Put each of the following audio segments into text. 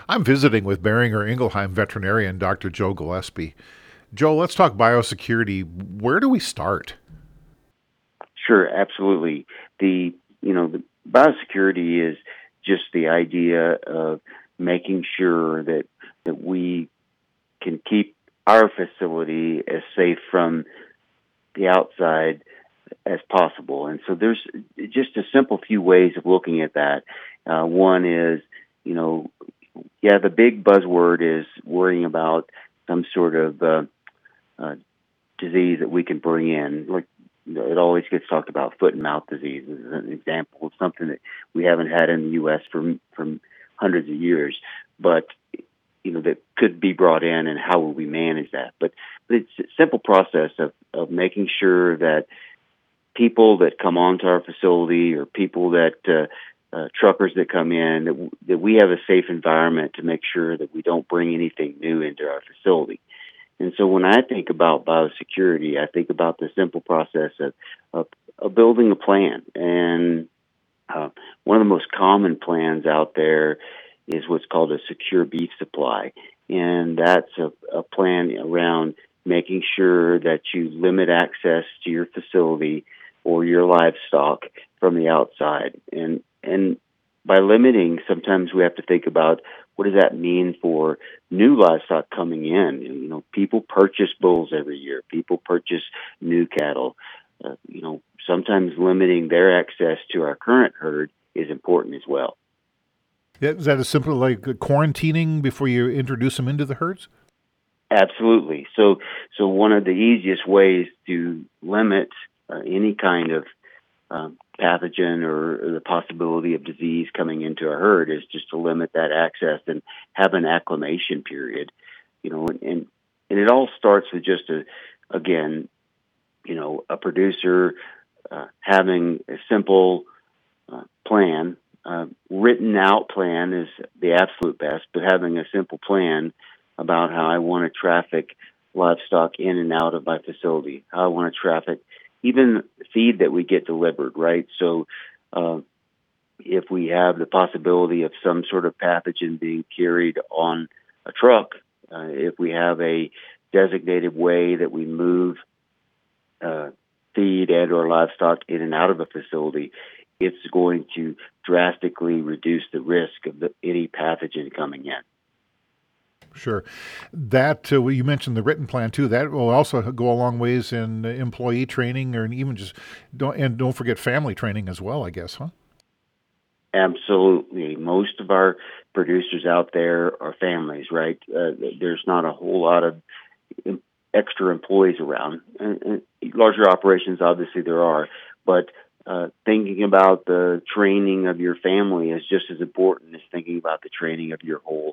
I'm visiting with Beringer Ingelheim veterinarian Dr. Joe Gillespie. Joe, let's talk biosecurity. Where do we start? Sure, absolutely. The biosecurity is just the idea of making sure that we can keep our facility as safe from the outside as possible. And so there's just a simple few ways of looking at that. One is, you know, the big buzzword is worrying about some sort of disease that we can bring in. Like it always gets talked about, foot and mouth disease as an example of something that we haven't had in the U.S. for hundreds of years, but that could be brought in, and how will we manage that? But it's a simple process of making sure that people that come onto our facility, or people that truckers that come in, that we have a safe environment to make sure that we don't bring anything new into our facility. And so when I think about biosecurity, I think about the simple process of building a plan. And one of the most common plans out there is what's called a secure beef supply. And that's a plan around making sure that you limit access to your facility or your livestock from the outside. And by limiting, sometimes we have to think about, what does that mean for new livestock coming in? People purchase bulls every year. People purchase new cattle. Sometimes limiting their access to our current herd is important as well. Yeah, is that as simple like quarantining before you introduce them into the herds? Absolutely. So one of the easiest ways to limit any kind of pathogen or the possibility of disease coming into a herd is just to limit that access and have an acclimation period. And it all starts with just a producer having a simple plan. Written out plan is the absolute best, but having a simple plan about how I want to traffic livestock in and out of my facility, how I want to traffic even feed that we get delivered, right? So if we have the possibility of some sort of pathogen being carried on a truck, if we have a designated way that we move feed and or livestock in and out of a facility, it's going to drastically reduce the risk of any pathogen coming in. Sure. That well, you mentioned the written plan too. That will also go a long ways in employee training, or even just don't forget family training as well, I guess, huh? Absolutely. Most of our producers out there are families, right? There's not a whole lot of extra employees around. And larger operations, obviously, there are, but thinking about the training of your family is just as important as thinking about the training of your whole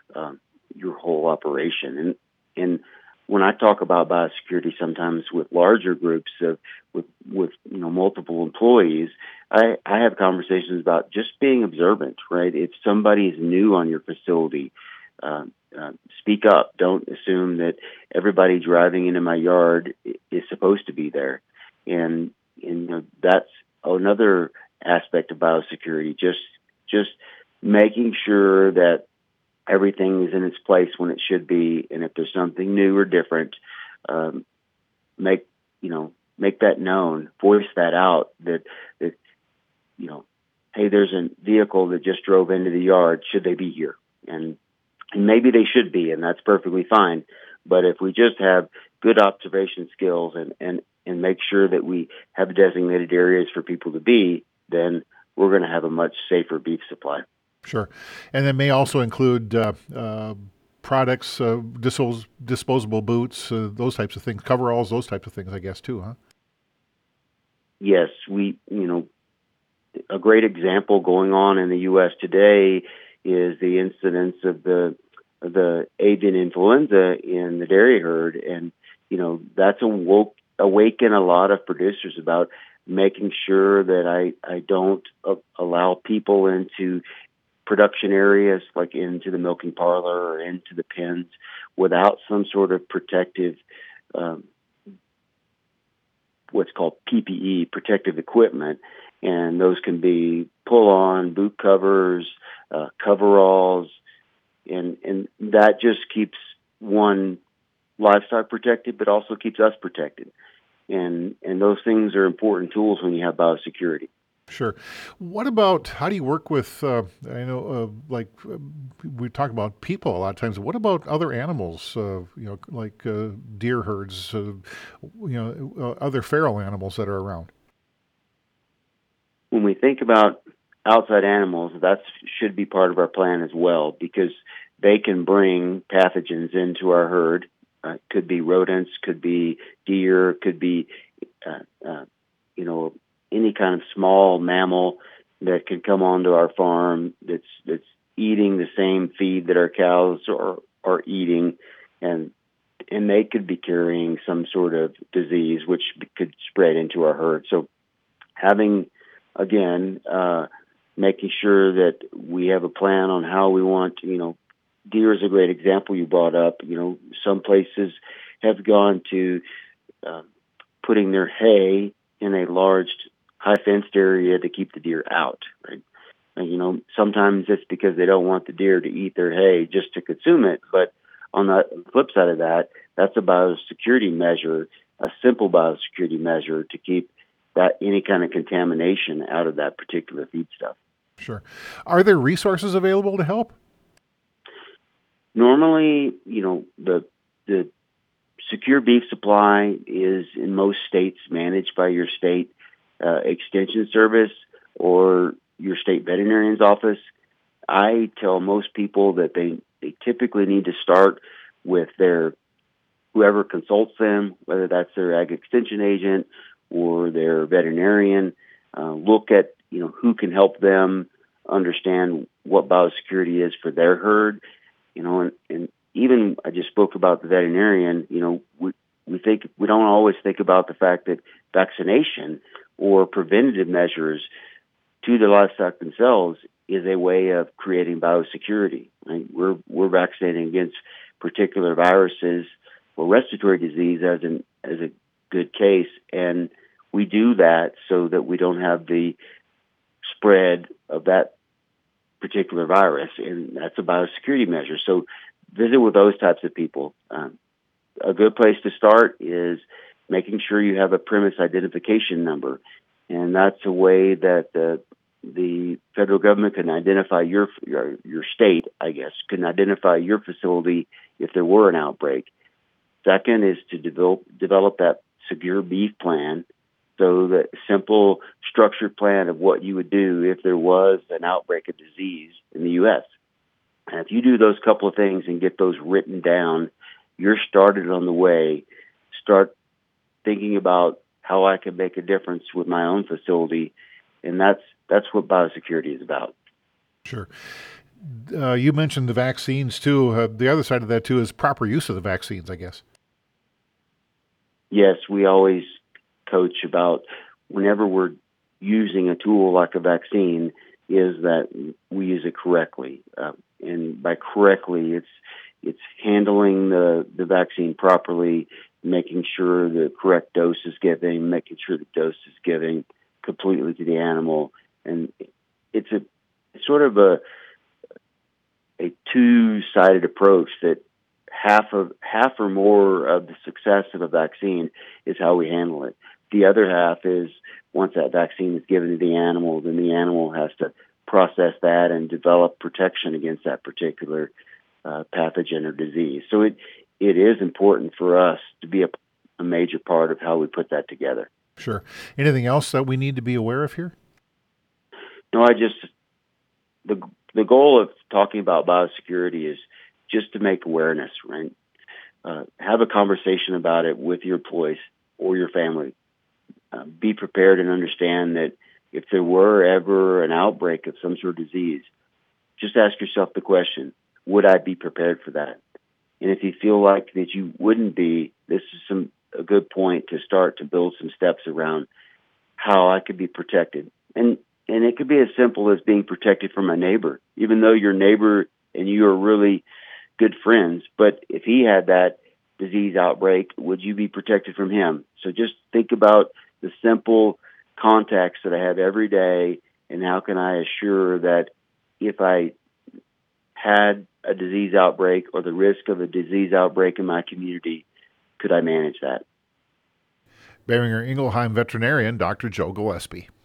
operation. And when I talk about biosecurity, sometimes with larger groups with multiple employees, I have conversations about just being observant, right? If somebody is new on your facility, speak up. Don't assume that everybody driving into my yard is supposed to be there. And that's another aspect of biosecurity. Just making sure that everything is in its place when it should be, and if there's something new or different, make that known, voice that out. That hey, there's a vehicle that just drove into the yard. Should they be here? And maybe they should be, and that's perfectly fine. But if we just have good observation skills and make sure that we have designated areas for people to be, then we're going to have a much safer beef supply. Sure. And that may also include products, disposable boots, those types of things, coveralls, those types of things, I guess, too, huh? Yes, a great example going on in the U.S. today is the incidence of the avian influenza in the dairy herd. And, that's awaken a lot of producers about making sure that I don't allow people into production areas, like into the milking parlor or into the pens, without some sort of protective, what's called PPE, protective equipment. And those can be pull-on boot covers, coveralls, that just keeps one livestock protected, but also keeps us protected. And those things are important tools when you have biosecurity. Sure. What about how do you work with? I know, we talk about people a lot of times. What about other animals? Like deer herds. Other feral animals that are around. When we think about outside animals, that should be part of our plan as well, because they can bring pathogens into our herd. Could be rodents, could be deer, could be any kind of small mammal that can come onto our farm that's eating the same feed that our cows are eating, and they could be carrying some sort of disease which could spread into our herd. So having, again, making sure that we have a plan on how we want, deer is a great example you brought up. Some places have gone to putting their hay in a large, high fenced area to keep the deer out, right? And, sometimes it's because they don't want the deer to eat their hay just to consume it. But on the flip side of that, that's a biosecurity measure, a simple biosecurity measure to keep that any kind of contamination out of that particular feedstuff. Sure. Are there resources available to help? Normally, the secure beef supply is in most states managed by your state extension service or your state veterinarian's office. I tell most people that they typically need to start with their whoever consults them, whether that's their ag extension agent or their veterinarian. Look at who can help them understand what biosecurity is for their herd. And even I just spoke about the veterinarian. We don't always think about the fact that vaccination or preventative measures to the livestock themselves is a way of creating biosecurity. Right? We're vaccinating against particular viruses or respiratory disease as a good case, and we do that so that we don't have the spread of that particular virus, and that's a biosecurity measure. So visit with those types of people. A good place to start is making sure you have a premise identification number, and that's a way that the federal government can identify your state, I guess, can identify your facility if there were an outbreak. Second is to develop that secure beef plan, so that simple structured plan of what you would do if there was an outbreak of disease in the U.S. And if you do those couple of things and get those written down, you're started on the way. Start thinking about how I can make a difference with my own facility, and that's what biosecurity is about. Sure. You mentioned the vaccines too. The other side of that too is proper use of the vaccines, I guess. Yes, we always coach about whenever we're using a tool like a vaccine is that we use it correctly. And by correctly, it's handling the vaccine properly, making sure the correct dose is given, making sure the dose is given completely to the animal. And it's sort of a two-sided approach that half or more of the success of a vaccine is how we handle it. The other half is once that vaccine is given to the animal, then the animal has to process that and develop protection against that particular pathogen or disease. So it is important for us to be a major part of how we put that together. Sure. Anything else that we need to be aware of here? No, the goal of talking about biosecurity is just to make awareness, right? Have a conversation about it with your employees or your family. Be prepared and understand that if there were ever an outbreak of some sort of disease, just ask yourself the question, would I be prepared for that? And if you feel like that you wouldn't be, this is a good point to start to build some steps around how I could be protected. And it could be as simple as being protected from a neighbor, even though your neighbor and you are really good friends. But if he had that disease outbreak, would you be protected from him? So just think about the simple contacts that I have every day, and how can I assure that if I had a disease outbreak or the risk of a disease outbreak in my community, could I manage that? Beringer Ingelheim veterinarian Dr. Joe Gillespie.